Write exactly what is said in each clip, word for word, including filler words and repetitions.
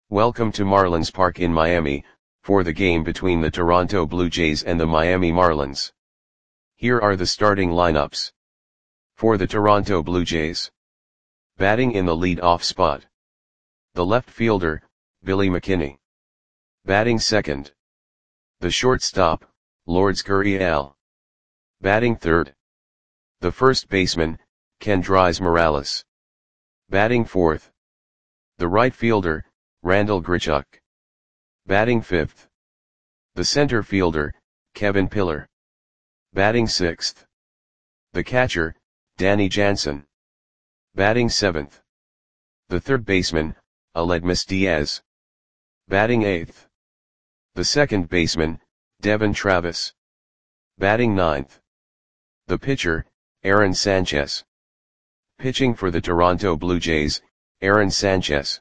Welcome to Marlins Park in Miami, for the game between the Toronto Blue Jays and the Miami Marlins. Here are the starting lineups. For the Toronto Blue Jays. Batting in the lead-off spot. The left fielder, Billy McKinney. Batting second. The shortstop, Lourdes Gurriel. Batting third. The first baseman, Kendrys Morales. Batting fourth. The right fielder, Randal Grichuk. Batting fifth. The center fielder, Kevin Pillar. Batting sixth. The catcher, Danny Jansen. Batting seventh. The third baseman, Aledmys Diaz. Batting eighth. The second baseman, Devon Travis. Batting ninth. The pitcher, Aaron Sanchez. Pitching for the Toronto Blue Jays, Aaron Sanchez.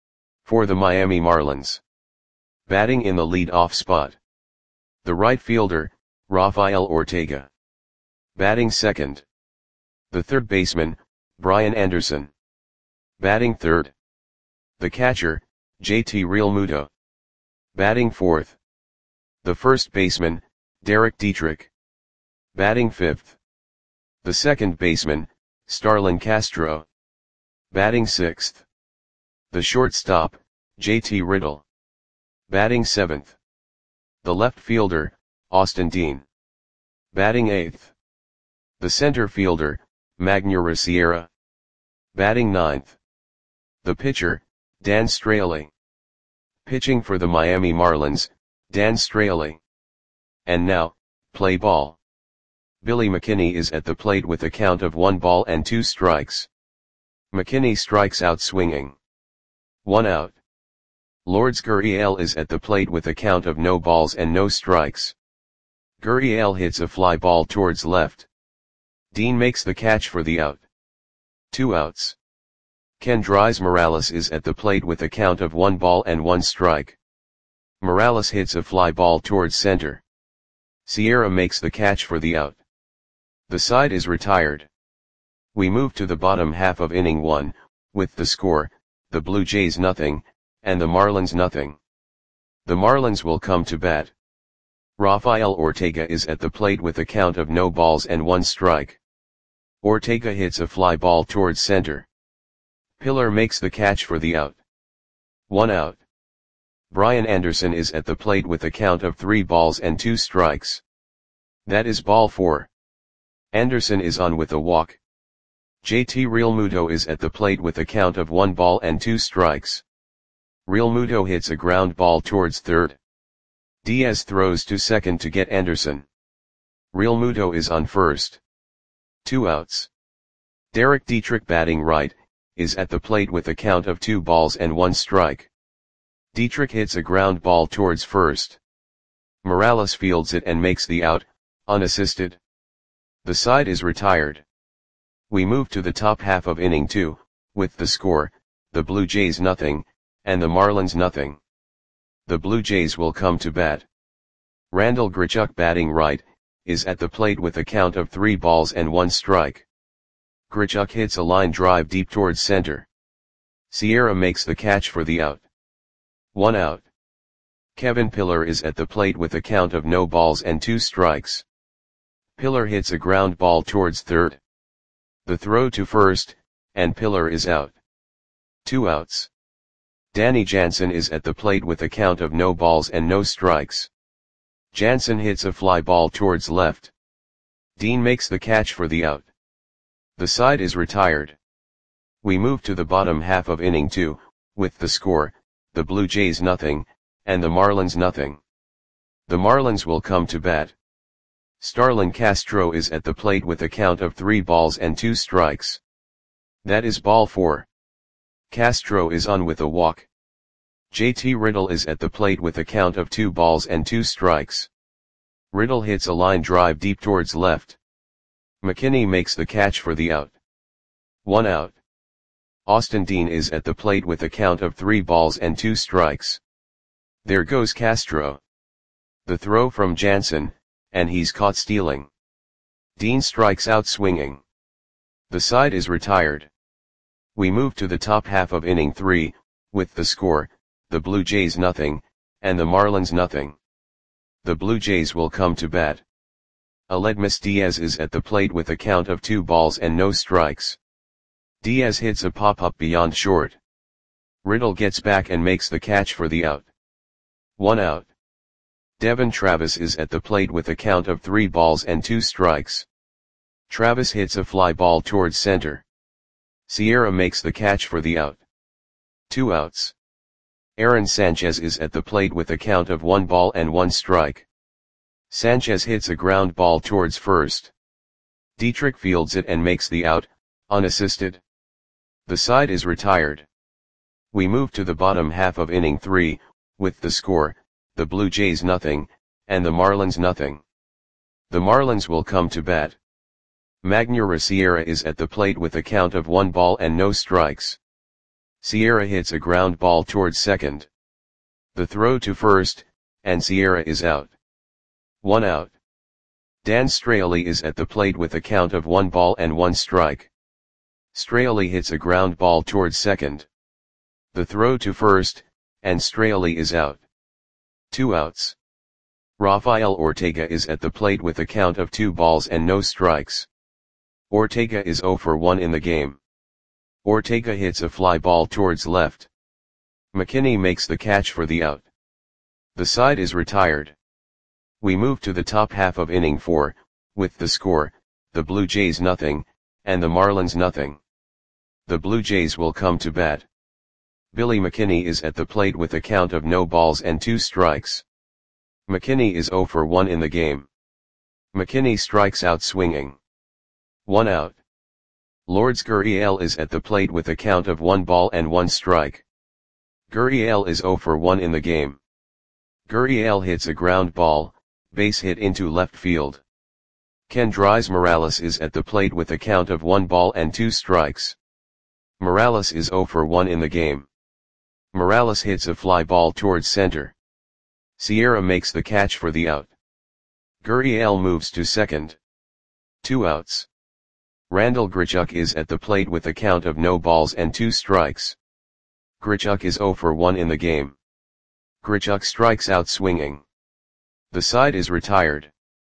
For the Miami Marlins. Batting in the lead-off spot. The right fielder, Rafael Ortega. Batting second. The third baseman, Brian Anderson. Batting third. The catcher, J T Realmuto. Batting fourth. The first baseman, Derek Dietrich. Batting fifth. The second baseman, Starlin Castro. Batting sixth. The shortstop, J T Riddle. Batting seventh. The left fielder, Austin Dean. Batting eighth. The center fielder, Magneuris Sierra. Batting ninth. The pitcher, Dan Straily. Pitching for the Miami Marlins, Dan Straily. And now, play ball. Billy McKinney is at the plate with a count of one ball and two strikes. McKinney strikes out swinging. One out. Lourdes Gurriel is at the plate with a count of no balls and no strikes. Gurriel hits a fly ball towards left. Dean makes the catch for the out. Two outs. Kendrys Morales is at the plate with a count of one ball and one strike. Morales hits a fly ball towards center. Sierra makes the catch for the out. The side is retired. We move to the bottom half of inning one, with the score, the Blue Jays nothing, and the Marlins nothing. The Marlins will come to bat. Rafael Ortega is at the plate with a count of no balls and one strike. Ortega hits a fly ball towards center. Pillar makes the catch for the out. One out. Brian Anderson is at the plate with a count of three balls and two strikes. That is ball four. Anderson is on with a walk. J T Realmuto is at the plate with a count of one ball and two strikes. Realmuto hits a ground ball towards third. Diaz throws to second to get Anderson. Realmuto is on first. Two outs. Derek Dietrich, batting right, is at the plate with a count of two balls and one strike. Dietrich hits a ground ball towards first. Morales fields it and makes the out, unassisted. The side is retired. We move to the top half of inning two, with the score, the Blue Jays nothing, and the Marlins nothing. The Blue Jays will come to bat. Randal Grichuk, batting right, is at the plate with a count of three balls and one strike. Grichuk hits a line drive deep towards center. Sierra makes the catch for the out. One out. Kevin Pillar is at the plate with a count of no balls and two strikes. Pillar hits a ground ball towards third. The throw to first, and Pillar is out. Two outs. Danny Jansen is at the plate with a count of no balls and no strikes. Jansen hits a fly ball towards left. Dean makes the catch for the out. The side is retired. We move to the bottom half of inning two, with the score, the Blue Jays nothing, and the Marlins nothing. The Marlins will come to bat. Starlin Castro is at the plate with a count of three balls and two strikes. That is ball four. Castro is on with a walk. J T Riddle is at the plate with a count of two balls and two strikes. Riddle hits a line drive deep towards left. McKinney makes the catch for the out. One out. Austin Dean is at the plate with a count of three balls and two strikes. There goes Castro. The throw from Jansen, and he's caught stealing. Dean strikes out swinging. The side is retired. We move to the top half of inning three, with the score, the Blue Jays nothing, and the Marlins nothing. The Blue Jays will come to bat. Aledmys Diaz is at the plate with a count of two balls and no strikes. Diaz hits a pop-up beyond short. Riddle gets back and makes the catch for the out. One out. Devon Travis is at the plate with a count of three balls and two strikes. Travis hits a fly ball towards center. Sierra makes the catch for the out. Two outs. Aaron Sanchez is at the plate with a count of one ball and one strike. Sanchez hits a ground ball towards first. Dietrich fields it and makes the out, unassisted. The side is retired. We move to the bottom half of inning three, with the score, the Blue Jays nothing, and the Marlins nothing. The Marlins will come to bat. Magneuris Sierra is at the plate with a count of one ball and no strikes. Sierra hits a ground ball towards second. The throw to first, and Sierra is out. One out. Dan Straily is at the plate with a count of one ball and one strike. Straily hits a ground ball towards second. The throw to first, and Straily is out. Two outs. Rafael Ortega is at the plate with a count of two balls and no strikes. Ortega is zero for one in the game. Ortega hits a fly ball towards left. McKinney makes the catch for the out. The side is retired. We move to the top half of inning four, with the score, the Blue Jays nothing, and the Marlins nothing. The Blue Jays will come to bat. Billy McKinney is at the plate with a count of no balls and two strikes. McKinney is zero for one in the game. McKinney strikes out swinging. One out. Lourdes Gurriel is at the plate with a count of one ball and one strike. Gurriel is zero for one in the game. Gurriel hits a ground ball, base hit into left field. Kendrys Morales is at the plate with a count of one ball and two strikes. Morales is zero for one in the game. Morales hits a fly ball towards center. Sierra makes the catch for the out. Gurriel moves to second. Two outs. Randal Grichuk is at the plate with a count of no balls and two strikes. Grichuk is zero for one in the game. Grichuk strikes out swinging. The side is retired.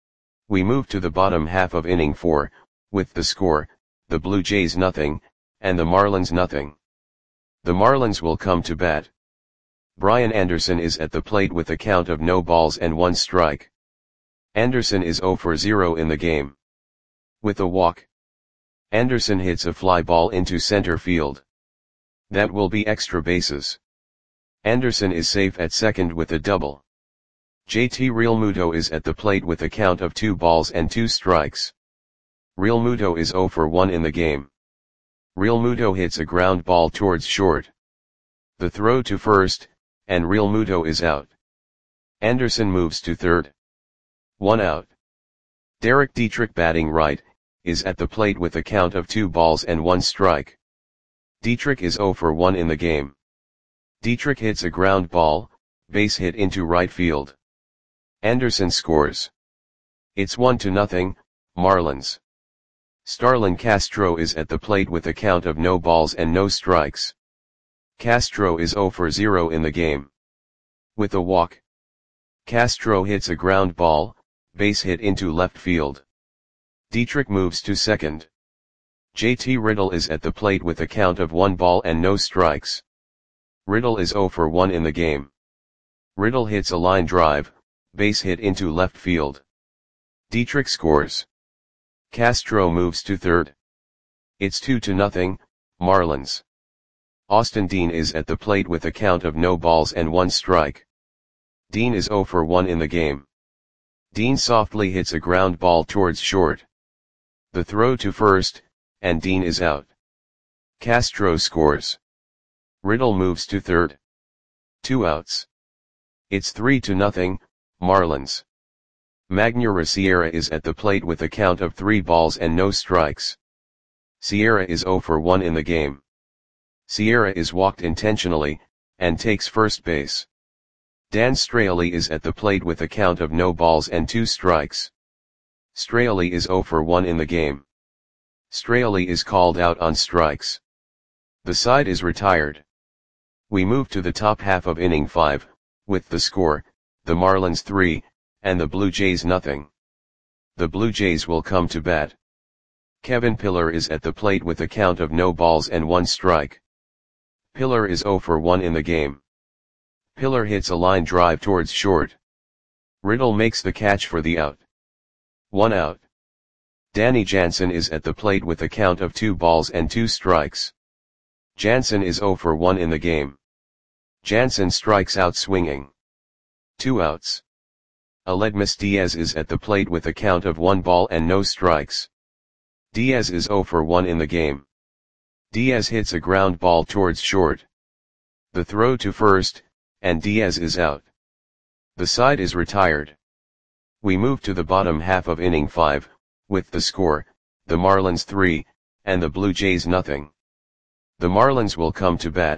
We move to the bottom half of inning four, with the score, the Blue Jays nothing, and the Marlins nothing. The Marlins will come to bat. Brian Anderson is at the plate with a count of no balls and one strike. Anderson is zero for zero in the game. With a walk. Anderson hits a fly ball into center field. That will be extra bases. Anderson is safe at second with a double. J T Realmuto is at the plate with a count of two balls and two strikes. Realmuto is zero for one in the game. Realmuto hits a ground ball towards short. The throw to first, and Realmuto is out. Anderson moves to third. One out. Derek Dietrich batting right, is at the plate with a count of two balls and one strike. Dietrich is zero for one in the game. Dietrich hits a ground ball, base hit into right field. Anderson scores. It's one to nothing, Marlins. Starlin Castro is at the plate with a count of no balls and no strikes. Castro is zero for zero in the game. With a walk. Castro hits a ground ball, base hit into left field. Dietrich moves to second. J T Riddle is at the plate with a count of one ball and no strikes. Riddle is zero for one in the game. Riddle hits a line drive, base hit into left field. Dietrich scores. Castro moves to third. It's two to nothing, Marlins. Austin Dean is at the plate with a count of no balls and one strike. Dean is zero for one in the game. Dean softly hits a ground ball towards short. The throw to first, and Dean is out. Castro scores. Riddle moves to third. Two outs. It's three to nothing, Marlins. Magneuris Sierra is at the plate with a count of three balls and no strikes. Sierra is zero for one in the game. Sierra is walked intentionally, and takes first base. Dan Straily is at the plate with a count of no balls and two strikes. Straily is zero for one in the game. Straily is called out on strikes. The side is retired. We move to the top half of inning five, with the score, the Marlins three, and the Blue Jays nothing. The Blue Jays will come to bat. Kevin Pillar is at the plate with a count of no balls and one strike. Pillar is oh for one in the game. Pillar hits a line drive towards short. Riddle makes the catch for the out. One out. Danny Jansen is at the plate with a count of two balls and two strikes. Jansen is oh for one in the game. Jansen strikes out swinging. Two outs. Aledmys Diaz is at the plate with a count of one ball and no strikes. Diaz is oh for one in the game. Diaz hits a ground ball towards short. The throw to first, and Diaz is out. The side is retired. We move to the bottom half of inning five, with the score, the Marlins three, and the Blue Jays nothing. The Marlins will come to bat.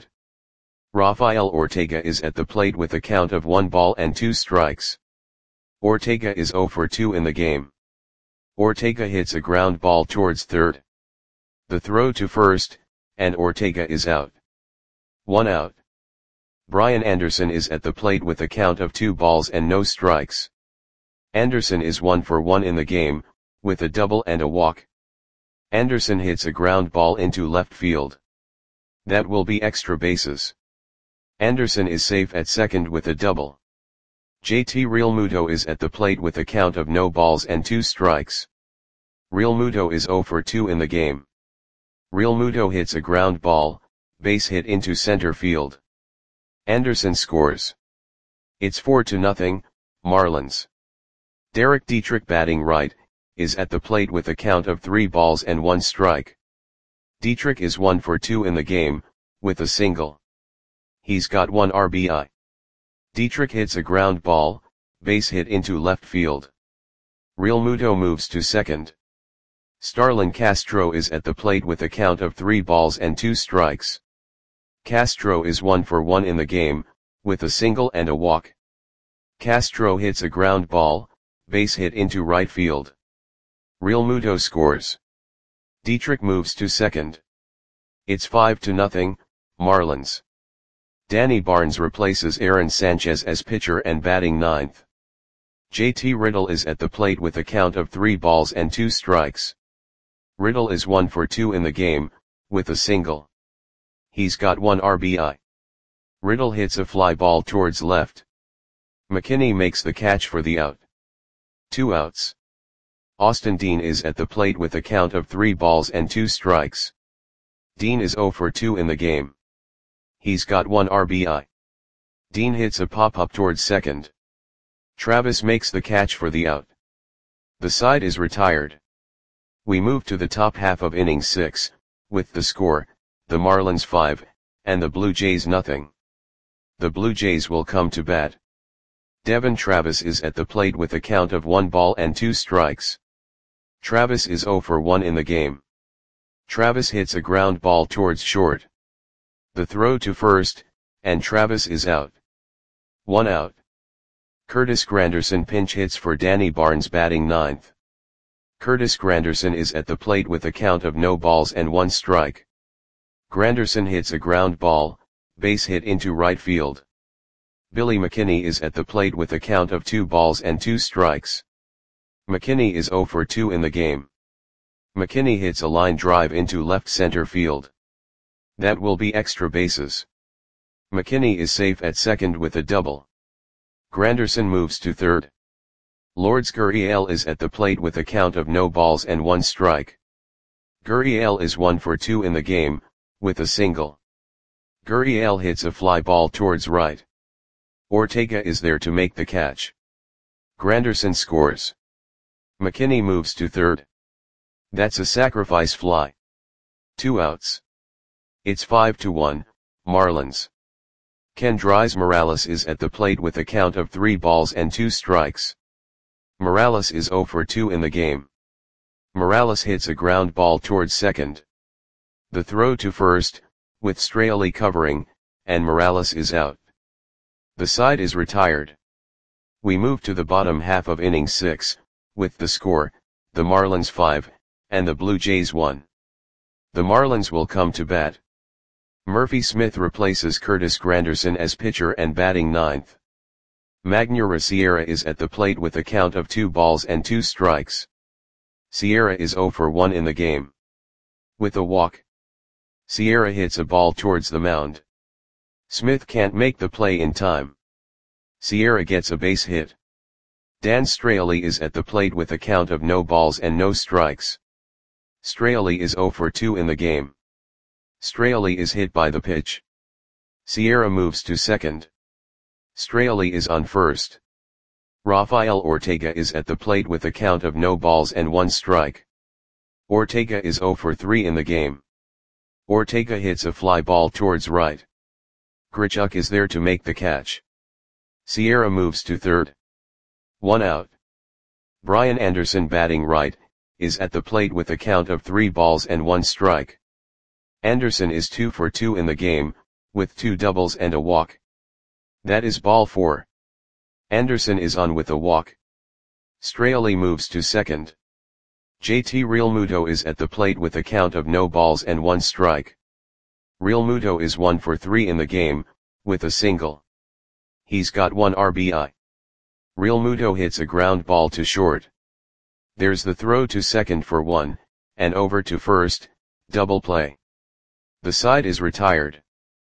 Rafael Ortega is at the plate with a count of one ball and two strikes. Ortega is oh for two in the game. Ortega hits a ground ball towards third. The throw to first, and Ortega is out. One out. Brian Anderson is at the plate with a count of two balls and no strikes. Anderson is one for one in the game, with a double and a walk. Anderson hits a ground ball into left field. That will be extra bases. Anderson is safe at second with a double. J T Realmuto is at the plate with a count of no balls and two strikes. Realmuto is oh for two in the game. Realmuto hits a ground ball, base hit into center field. Anderson scores. It's four to nothing, Marlins. Derek Dietrich, batting right, is at the plate with a count of three balls and one strike. Dietrich is one for two in the game, with a single. He's got one R B I. Dietrich hits a ground ball, base hit into left field. Realmuto moves to second. Starlin Castro is at the plate with a count of three balls and two strikes. Castro is one for one in the game, with a single and a walk. Castro hits a ground ball, base hit into right field. Realmuto scores. Dietrich moves to second. It's five to nothing, Marlins. Danny Barnes replaces Aaron Sanchez as pitcher and batting ninth. J T Riddle is at the plate with a count of three balls and two strikes. Riddle is one for two in the game, with a single. He's got one R B I. Riddle hits a fly ball towards left. McKinney makes the catch for the out. Two outs. Austin Dean is at the plate with a count of three balls and two strikes. Dean is oh for two in the game. He's got one R B I. Dean hits a pop-up towards second. Travis makes the catch for the out. The side is retired. We move to the top half of inning six, with the score, the Marlins five, and the Blue Jays nothing. The Blue Jays will come to bat. Devon Travis is at the plate with a count of one ball and two strikes. Travis is oh for one in the game. Travis hits a ground ball towards short. The throw to first, and Travis is out. One out. Curtis Granderson pinch hits for Danny Barnes, batting ninth. Curtis Granderson is at the plate with a count of no balls and one strike. Granderson hits a ground ball, base hit into right field. Billy McKinney is at the plate with a count of two balls and two strikes. McKinney is oh for two in the game. McKinney hits a line drive into left center field. That will be extra bases. McKinney is safe at second with a double. Granderson moves to third. Lourdes Gurriel is at the plate with a count of no balls and one strike. Gurriel is one for two in the game, with a single. Gurriel hits a fly ball towards right. Ortega is there to make the catch. Granderson scores. McKinney moves to third. That's a sacrifice fly. Two outs. It's five to one, Marlins. Kendrys Morales is at the plate with a count of three balls and two strikes. Morales is oh for two in the game. Morales hits a ground ball towards second. The throw to first, with Straley covering, and Morales is out. The side is retired. We move to the bottom half of inning six, with the score, the Marlins five, and the Blue Jays one. The Marlins will come to bat. Murphy Smith replaces Curtis Granderson as pitcher and batting ninth. Magneuris Sierra is at the plate with a count of two balls and two strikes. Sierra is zero for one in the game. With a walk, Sierra hits a ball towards the mound. Smith can't make the play in time. Sierra gets a base hit. Dan Straily is at the plate with a count of no balls and no strikes. Straily is zero for two in the game. Straily is hit by the pitch. Sierra moves to second. Straily is on first. Rafael Ortega is at the plate with a count of no balls and one strike. Ortega is zero for three in the game. Ortega hits a fly ball towards right. Grichuk is there to make the catch. Sierra moves to third. One out. Brian Anderson, batting right, is at the plate with a count of three balls and one strike. Anderson is two for two in the game, with two doubles and a walk. That is ball four. Anderson is on with a walk. Straily moves to second. J T Realmuto is at the plate with a count of no balls and one strike. Realmuto is one for three in the game, with a single. He's got one R B I. Realmuto hits a ground ball to short. There's the throw to second for one, and over to first, double play. The side is retired.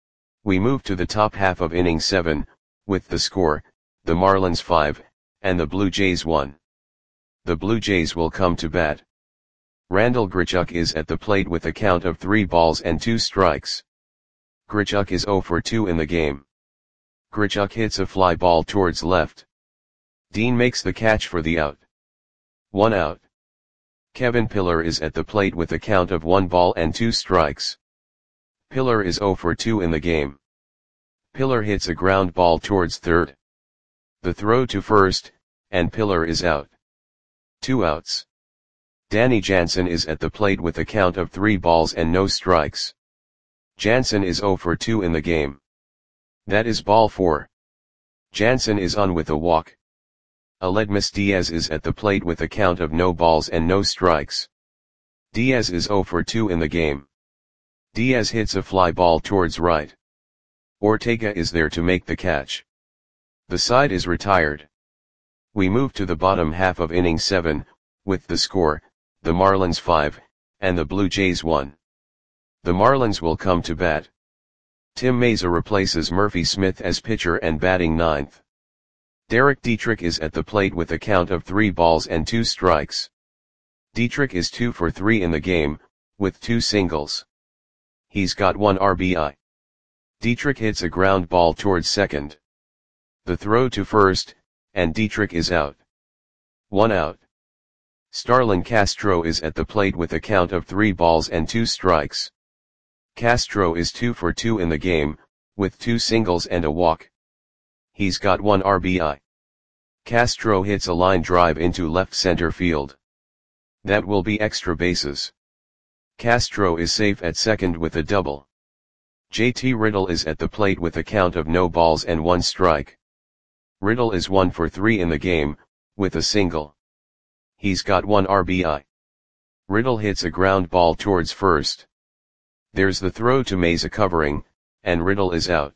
We move to the top half of inning seven, with the score, the Marlins five, and the Blue Jays one. The Blue Jays will come to bat. Randall Grichuk is at the plate with a count of three balls and two strikes. Grichuk is zero for two in the game. Grichuk hits a fly ball towards left. Dean makes the catch for the out. One out. Kevin Pillar is at the plate with a count of one ball and two strikes. Pillar is zero for two in the game. Pillar hits a ground ball towards third. The throw to first, and Pillar is out. Two outs. Danny Jansen is at the plate with a count of three balls and no strikes. Jansen is zero for two in the game. That is ball four. Jansen is on with a walk. Aledmus Diaz is at the plate with a count of no balls and no strikes. Diaz is zero for two in the game. Diaz hits a fly ball towards right. Ortega is there to make the catch. The side is retired. We move to the bottom half of inning seven, with the score, the Marlins five, and the Blue Jays one. The Marlins will come to bat. Tim Mayza replaces Murphy Smith as pitcher and batting ninth. Derek Dietrich is at the plate with a count of three balls and two strikes. Dietrich is two for three in the game, with two singles. He's got one R B I. Dietrich hits a ground ball towards second. The throw to first, and Dietrich is out. One out. Starlin Castro is at the plate with a count of three balls and two strikes. Castro is two for two in the game, with two singles and a walk. He's got one R B I. Castro hits a line drive into left center field. That will be extra bases. Castro is safe at second with a double. J T Riddle is at the plate with a count of no balls and one strike. Riddle is one for three in the game, with a single. He's got one R B I. Riddle hits a ground ball towards first. There's the throw to Mayza covering, and Riddle is out.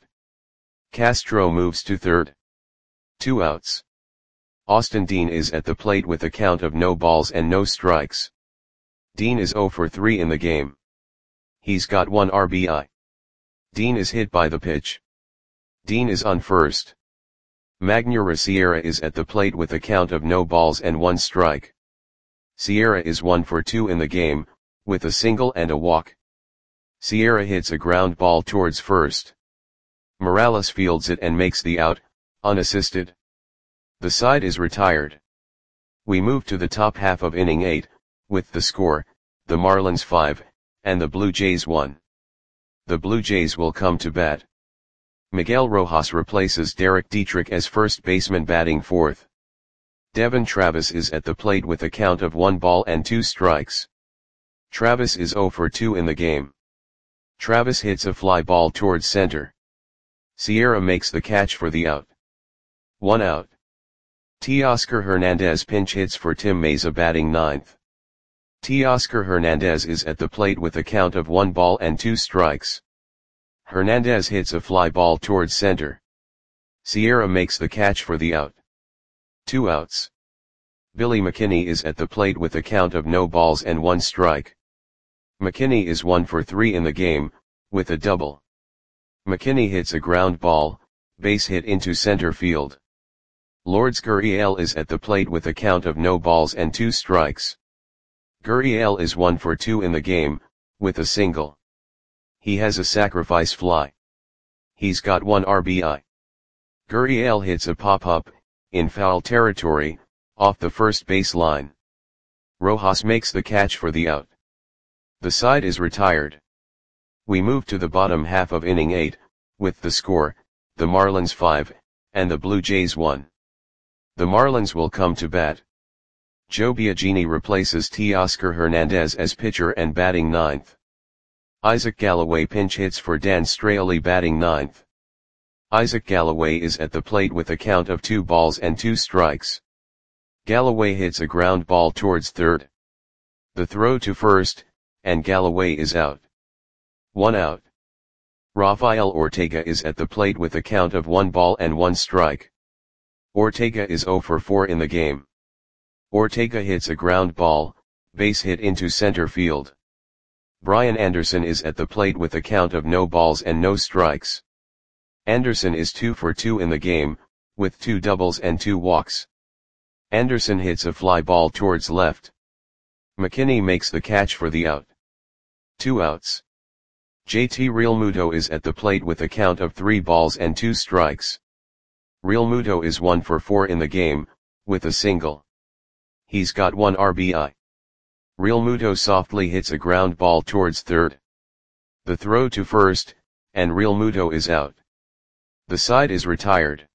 Castro moves to third. Two outs. Austin Dean is at the plate with a count of no balls and no strikes. Dean is zero for three in the game. He's got one R B I. Dean is hit by the pitch. Dean is on first. Magneuris Sierra is at the plate with a count of no balls and one strike. Sierra is one for two in the game, with a single and a walk. Sierra hits a ground ball towards first. Morales fields it and makes the out, unassisted. The side is retired. We move to the top half of inning eight, with the score, the Marlins five, and the Blue Jays one. The Blue Jays will come to bat. Miguel Rojas replaces Derek Dietrich as first baseman batting fourth. Devon Travis is at the plate with a count of one ball and two strikes. Travis is zero for two in the game. Travis hits a fly ball towards center. Sierra makes the catch for the out. One out. Teoscar Hernandez pinch hits for Tim Mayza batting ninth. Teoscar Hernandez is at the plate with a count of one ball and two strikes. Hernandez hits a fly ball towards center. Sierra makes the catch for the out. Two outs. Billy McKinney is at the plate with a count of no balls and one strike. McKinney is one for three in the game, with a double. McKinney hits a ground ball, base hit into center field. Lourdes Gurriel is at the plate with a count of no balls and two strikes. Gurriel is one for two in the game, with a single. He has a sacrifice fly. He's got one R B I. Gurriel hits a pop-up, in foul territory, off the first base line. Rojas makes the catch for the out. The side is retired. We move to the bottom half of inning eight, with the score, the Marlins five, and the Blue Jays one. The Marlins will come to bat. Joe Biagini replaces Teoscar Hernandez as pitcher and batting ninth. Isaac Galloway pinch hits for Dan Straily batting ninth. Isaac Galloway is at the plate with a count of two balls and two strikes. Galloway hits a ground ball towards third. The throw to first, and Galloway is out. One out. Rafael Ortega is at the plate with a count of one ball and one strike. Ortega is zero for four in the game. Ortega hits a ground ball, base hit into center field. Brian Anderson is at the plate with a count of no balls and no strikes. Anderson is two for two in the game, with two doubles and two walks. Anderson hits a fly ball towards left. McKinney makes the catch for the out. Two outs. J T Realmuto is at the plate with a count of three balls and two strikes. Realmuto is one for four in the game, with a single. He's got one R B I. Realmuto softly hits a ground ball towards third. The throw to first, and Realmuto is out. The side is retired.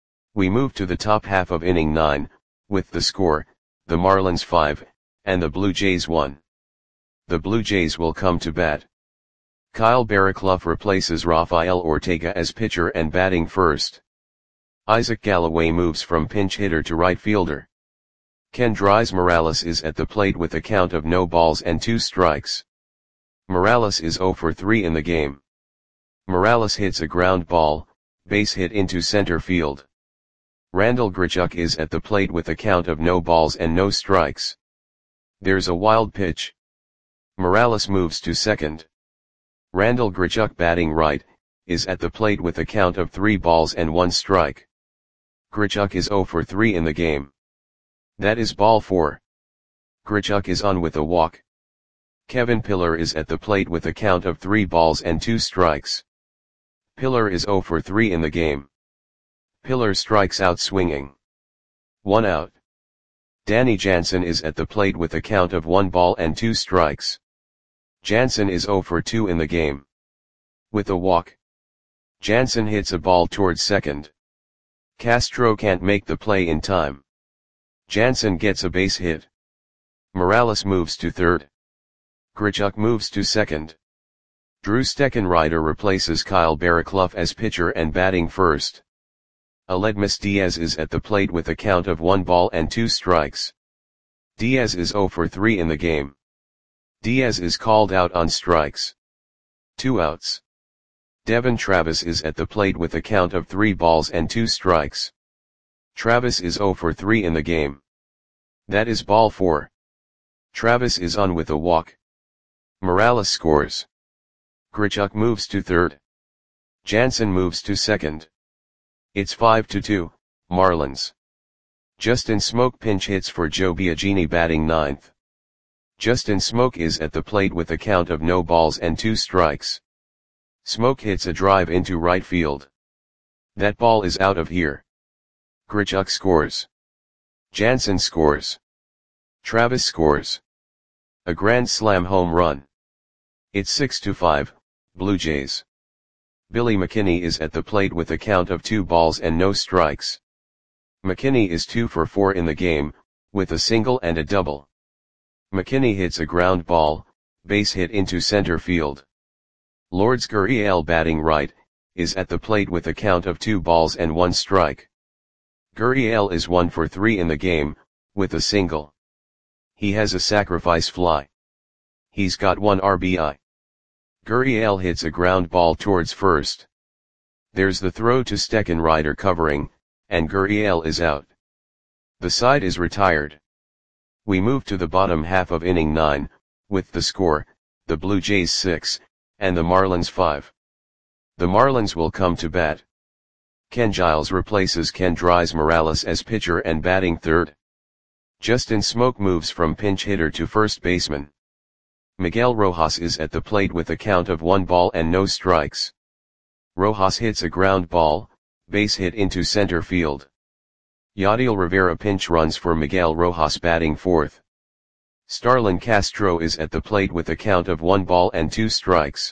We move to the top half of inning nine, with the score, the Marlins five, and the Blue Jays one. The Blue Jays will come to bat. Kyle Barraclough replaces Rafael Ortega as pitcher and batting first. Isaac Galloway moves from pinch hitter to right fielder. Kendrys Morales is at the plate with a count of no balls and two strikes. Morales is zero for three in the game. Morales hits a ground ball, base hit into center field. Randal Grichuk is at the plate with a count of no balls and no strikes. There's a wild pitch. Morales moves to second. Randal Grichuk batting right, is at the plate with a count of three balls and one strike. Grichuk is zero for three in the game. That is ball four. Grichuk is on with a walk. Kevin Pillar is at the plate with a count of three balls and two strikes. Pillar is zero for three in the game. Pillar strikes out swinging. One out. Danny Jansen is at the plate with a count of one ball and two strikes. Jansen is zero for two in the game. With a walk. Jansen hits a ball towards second. Castro can't make the play in time. Jansen gets a base hit. Morales moves to third. Grichuk moves to second. Drew Steckenrider replaces Kyle Barraclough as pitcher and batting first. Aledmus Diaz is at the plate with a count of one ball and two strikes. Diaz is zero for three in the game. Diaz is called out on strikes. Two outs. Devon Travis is at the plate with a count of three balls and two strikes. Travis is zero for three in the game. That is ball four. Travis is on with a walk. Morales scores. Grichuk moves to third. Jansen moves to second. It's five to two, Marlins. Justin Smoke pinch hits for Joe Biagini batting ninth. Justin Smoke is at the plate with a count of no balls and two strikes. Smoke hits a drive into right field. That ball is out of here. Grichuk scores. Jansen scores. Travis scores. A grand slam home run. It's six to five, Blue Jays. Billy McKinney is at the plate with a count of two balls and no strikes. McKinney is two for four in the game, with a single and a double. McKinney hits a ground ball, base hit into center field. Lourdes Gurriel batting right, is at the plate with a count of two balls and one strike. Gurriel is one for three in the game, with a single. He has a sacrifice fly. He's got one R B I. Gurriel hits a ground ball towards first. There's the throw to Steckenrider covering, and Gurriel is out. The side is retired. We move to the bottom half of inning nine, with the score, the Blue Jays six, and the Marlins five. The Marlins will come to bat. Ken Giles replaces Kendrys Morales as pitcher and batting third. Justin Smoke moves from pinch hitter to first baseman. Miguel Rojas is at the plate with a count of one ball and no strikes. Rojas hits a ground ball, base hit into center field. Yadiel Rivera pinch runs for Miguel Rojas batting fourth. Starlin Castro is at the plate with a count of one ball and two strikes.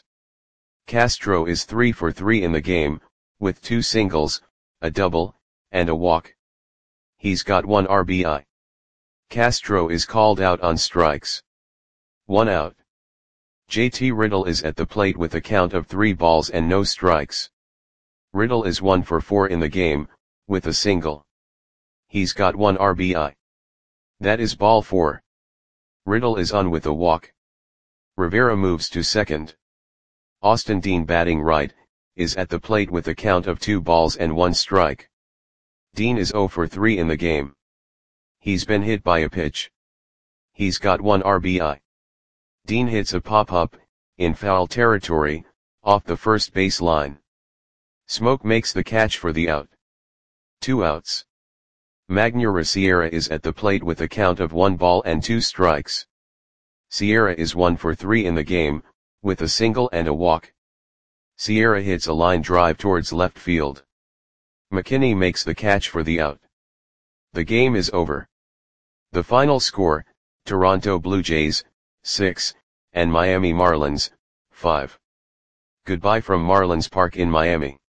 Castro is three for three in the game, with two singles, a double, and a walk. He's got one R B I. Castro is called out on strikes. One out. J T Riddle is at the plate with a count of three balls and no strikes. Riddle is one for four in the game, with a single. He's got one R B I. That is ball four. Riddle is on with a walk. Rivera moves to second. Austin Dean batting right, is at the plate with a count of two balls and one strike. Dean is zero for three in the game. He's been hit by a pitch. He's got one R B I. Dean hits a pop-up, in foul territory, off the first base line. Smoke makes the catch for the out. Two outs. Magneuris Sierra is at the plate with a count of one ball and two strikes. Sierra is one for three in the game, with a single and a walk. Sierra hits a line drive towards left field. McKinney makes the catch for the out. The game is over. The final score, Toronto Blue Jays, six, and Miami Marlins, five. Goodbye from Marlins Park in Miami.